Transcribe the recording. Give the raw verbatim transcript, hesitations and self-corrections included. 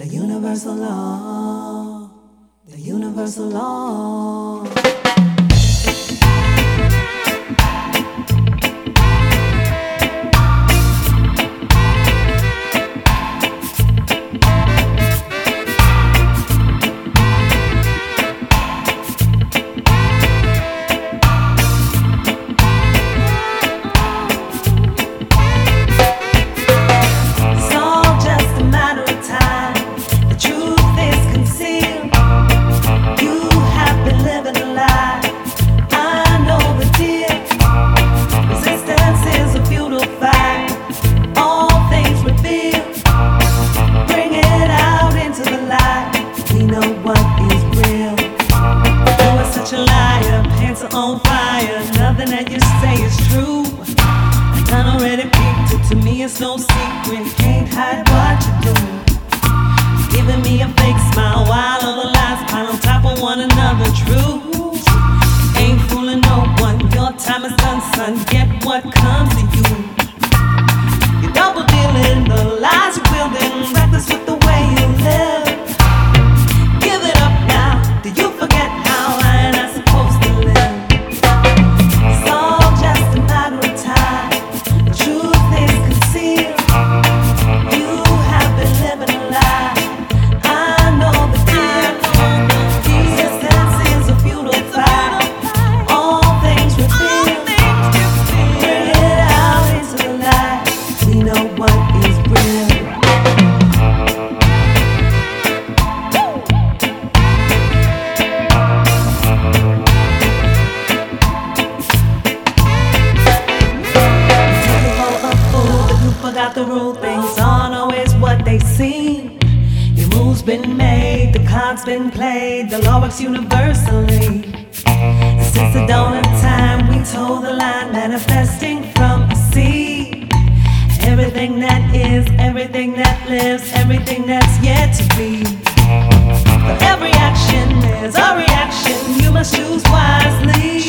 universal law, the universal law. On fire, nothing that you say is true. I done already peeped it, to me it's no secret. Can't hide what you do. Giving me a fake smile while all the lies pile on top of one another. True, ain't fooling no one. Your time is done, son. Get what comes to you. You're double dealing, the lies you're building, reckless with the way you live. Give it up now. Do you forget how I and I supposed to live? Got the rule, things aren't always what they seem. Your move's been made, the card's been played, the law works universally. Since the dawn of time, we told the line, manifesting from a seed. Everything that is, everything that lives, everything that's yet to be. For every action is a reaction, you must choose wisely.